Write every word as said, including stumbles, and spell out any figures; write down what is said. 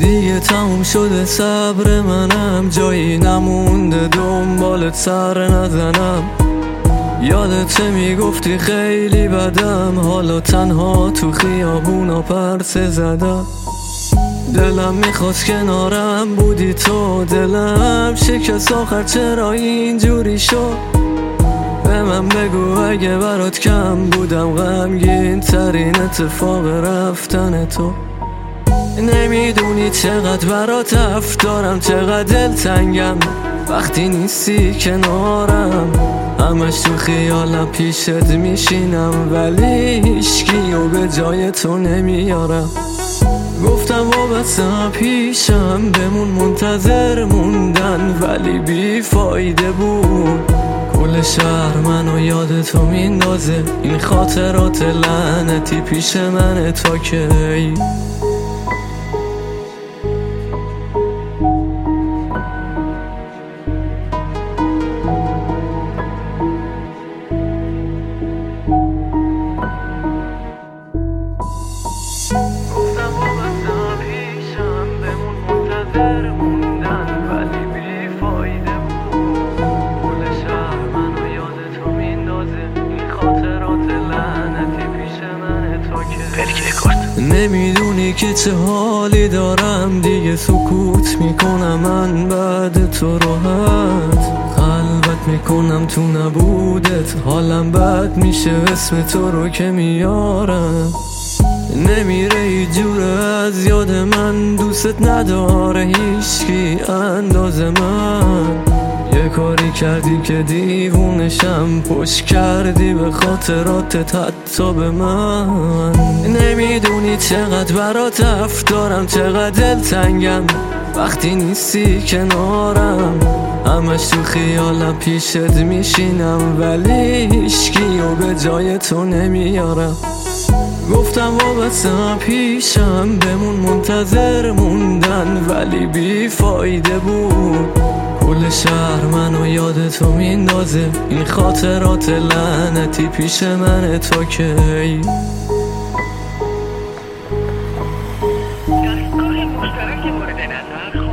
دیگه تموم شده صبر منم، جایی نمونده دنبالت سر نزنم. یادته میگفتی خیلی بدم، حالا تنها تو خیابونا پرسه زدم. دلم میخواست کنارم بودی تو، دلم شکست آخر چرا اینجوری شد. به من بگو اگه برات کم بودم غمگین ترین اتفاق رفتن تو. نمیدونی چقدر برات تف دارم، چقدر دلتنگم وقتی نیستی کنارم. همش تو خیالم پیشت میشینم، ولی هیچکیو به جای تو نمیارم. گفتم وابستم پیشم بمون، منتظر موندن ولی بی فایده بود. کل شهر منو یاد تو میندازه، این خاطرات لعنتی پیش منه تا کی. نمیدونی که چه حالی دارم، دیگه سکوت میکنم من بعد تو راحت. قلبت میکنم تو نبودت، حالم بد میشه اسم تو رو که میارم. نمیره هیچ جوره از یاد من، دوست نداره هیچکی انداز من. یه کاری کردی که دیوونشم، پشت کردی به خاطراتت حتی به من. نمیدونی چقدر برات تف دارم، چقدر دلتنگم وقتی نیستی کنارم. همش تو خیالم پیشت میشینم، ولی هیچکیو به جای تو نمیارم. گفتم وابستم پیشم بمون، منتظر موندن ولی بی فایده بود. کل شهر منو یاد تو میندازه، این خاطرات لعنتی پیش منه تا کی. دستگاه مشترک مورد نظر